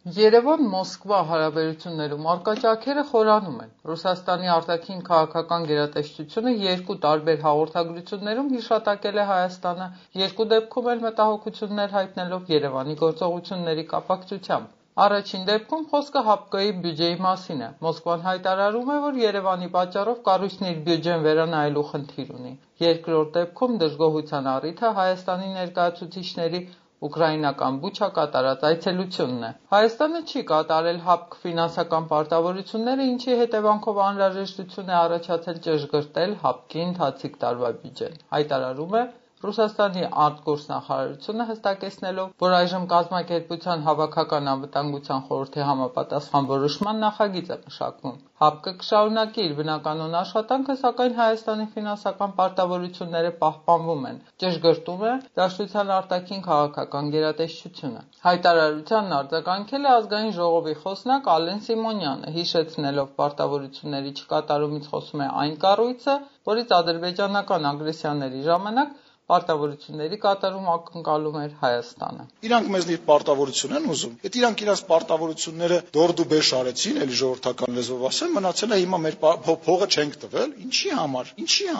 Երևան-Մոսկվա հարաբերություններում առկա ճաքերը խորանում են։ Ռուսաստանի արտաքին քաղաքական գերատեսչությունը երկու տարբեր հաղորդագրություններում հիշատակել է Հայաստանը, երկու դեպքում էլ մտահոգություններ հայտնելով Երևանի գործողությունների կապակցությամբ։ Առաջին դեպքում խոսքը ՀԱՊԿ-ի բյուջեի մասին է։ Մոսկվան հայտարարում է, որ Երևանի պատճառով կառույցն իր բյուջեն վերանայելու խնդիր ունի։ Երկրորդ դեպքում դժգոհության առիթը Հայաստանի ներկայացուցիչների ուկրաինական Բուչա կատարած այցելությունն է։ Հայաստանը չի կատարել ՀԱՊԿ ֆինանսական պարտավորությունները, ինչի հետևանքով անհրաժեշտություն է առաջացել ճշգրտել ՀԱՊԿ-ի ընթացիկ տարվա բյուջեն, հայտարարում է Ռուսաստանի արտգործնախարարությունը, հստակեցնելով, որ այժմ կազմակերպության հավաքական անվտանգության խորհրդի համապատասխան որոշման նախագիծ է մշակվում։ ՀԱՊԿ-ը կշարունակի իր բնականոն աշխատանքը, սակայն Հայաստանի ֆինանսական պարտավորությունները պահպանվում են, ճշգրտում է Դաշնության արտաքին քաղաքական գերատեսչությունը։ Հայտարարությանն արձագանքել է Ազգային ժողովի խոսնակ Ալեն Սիմոնյանը, հիշեցնելով պարտավորությունների չկատարումից խոսում է այն կառույցը, որից ադրբեջանական ագրեսիաների ժամանակ պարտավորությունների կատարում ակնկալում էր Հայաստանը։ Իրանք մեզնից պարտավորություն են ուզում։ Այդ իրանք իրաց պարտավորությունները դորդուբեշ արեցին, էլի ժողովրդական լեզվով ասեմ, մնացել է հիմա մեր փողը չենք տվել։ Ինչի համար։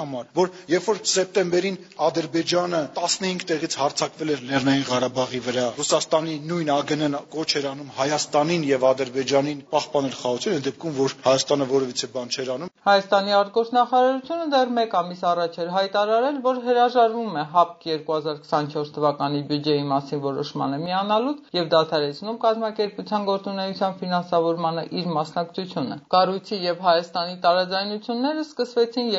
Որ երբ որ սեպտեմբերին Ադրբեջանը 15 տեղից հարձակվել էր Լեռնային Ղարաբաղի վրա, Ռուսաստանի նույն ԱԳՆ-ն կոչ էր անում Հայաստանին եւ Ադրբեջանին պահպանել խաղաղությունը, այդ դեպքում որ Հայաստանը որևիցե բան չէր անում։ Հայաստանի արտգործնախարարությունը դեռ 1 ամիս առաջ էր հայտարարել, որ հրաժարվում է ՀԱՊԿ 2024 թվականի բյուջեի մասին որոշմանը միանալուց եւ դադարեցնում կազմակերպության գործունեության ֆինանսավորմանը իր մասնակցությունը։ Կառույցի եւ Հայաստանի տարաձայնությունները սկսվեցին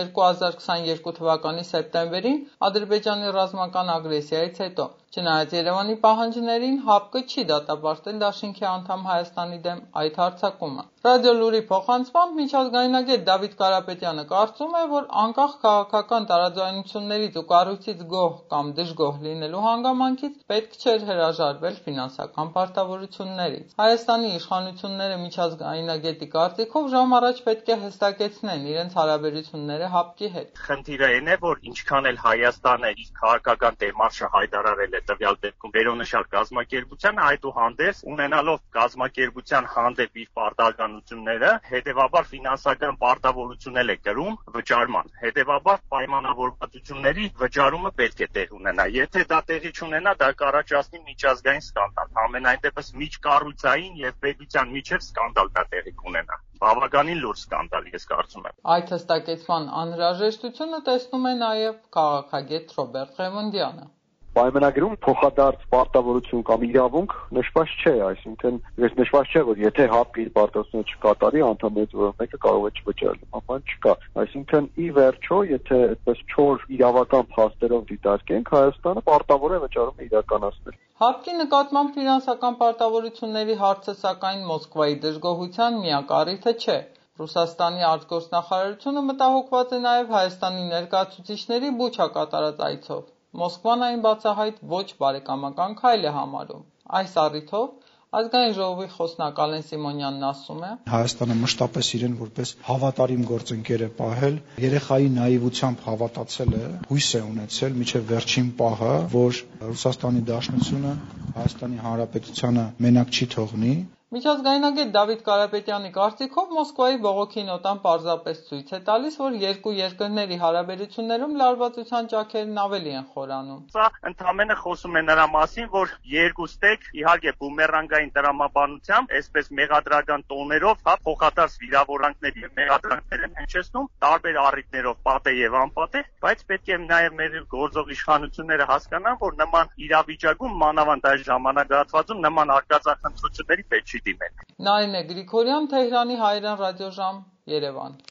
2022 թվականի սեպտեմբերին Ադրբեջանի ռազմական ագրեսիայից հետո։ Չնայած Երևանի պահանջներին, ՀԱՊԿ-ը չի դատապարտել Դաշինքի անդամ Հայաստանի դեմ այդ հարձակումը։ Ռադիոլուրի փոխանցմամբ միջազգայնագետ Դավիթ Կարապետյանը կարծում է, որ անկախ քաղաքական տարաձայնություններից ու կառույցից գոհ կամ դժգոհ լինելու հանգամանքից պետք չէր հրաժարվել ֆինանսական պարտավորություններից։ Հայաստանի իշխանությունները միջազգայնագետի կարծիքով ժամ առաջ պետք է հստակեցնեն իրենց հարաբերությունները ՀԱՊԿ-ի հետ։ Խնդիրը այն է, որ ինչքան էլ Հայաստանը իր քաղաքական դեմարշը հայտարարել է տվյալ դեպքում վերոնշյալ կազմակերպությանը, այդուհանդերձ ունենալով կազմակերպության հանդեպ իր պարտականությունները, հետևաբար ֆինանսական պարտավորություններ է կրում վճարման։ Հետևաբար պայմանավորվածությունների վճարումը պետք է տեղ ունենա։ Եթե դա տեղի չունենա, դա կառաջացնի միջազգային սկանդալ։ Ամենայն դեպս միջկառույցային եւ պետության միջև սկանդալ դա տեղի կունենա։ Բավականին լուրջ սկանդալ, ես կարծում եմ։ Այդ հստակեցման անհրաժեշտությունը տեսնում է նաև քաղաքագետ Ռոբերտ Ղևոնդյանը։ Պայմանագրում փոխադարձ պարտավորություն կամ իրավունք նշված չէ, այսինքն ես նշված չէ, որ եթե ՀԱՊԿ-ը իր պարտավորությունը չկատարի, անդամներից որևէ մեկը կարող է չվճարել, բան չկա։ Այսինքն ի վերջո, եթե այդպես չոր իրավական փաստերով դիտարկենք, Հայաստանը պարտավոր է վճարումը իրականացնել։ ՀԱՊԿ-ի նկատմամբ ֆինանսական պարտավորությունների հարցը, սակայն Մոսկվայի դժգոհության միակ առիթը չէ։ Ռուսաստանի արտգործնախարարությունը մտահոգված է նաև Հայաստանի ներկայացուցիչների Բուչա կատարած այցով։ Մոսկվան այն բացահայտ ոչ բարեկամական քայլ է համարում։ Այս առիթով Ազգային ժողովի խոսնակ Ալեն Սիմոնյանն ասում է. Հայաստանը մշտապես իրեն որպես հավատարիմ գործընկեր է պահել, երեխայի նաիվությամբ հավատացել է, հույս է ունեցել մինչև վերջին պահը, որ Ռուսաստանի Դաշնությունը Հայաստանի Հանրապետությանը մենակ չի թողնի։ Միջազգայնագետ Դավիթ Կարապետյանի կարծիքով Մոսկվայի բողոքի նոտան պարզապես ցույց է տալիս, որ երկու երկրների հարաբերություններում լարվածության ճաքերն ավելի են խորանում։ Սա ընդհանրապես խոսում է նրա մասին, որ երկու ստեկ իհարկե բումերանգային տրամաբանությամբ, այսպես մեղադրական տոներով, փոխադարձ վիրավորանքներ եւ մեղադրանքներ են հնչեցնում, տարբեր առիթներով պատե եւ անպատե, բայց պետք է նաեւ մեր գործող իշխանությունները հասկանան, որ նման իրավիճակում մանավանդ այս ժամանակահատվածում նման արկածախնդրությունների պետք չի դիմել։ Նարինե Գրիգորյան, Թեհրանի հայրեն ռադիոժամ, Երևան։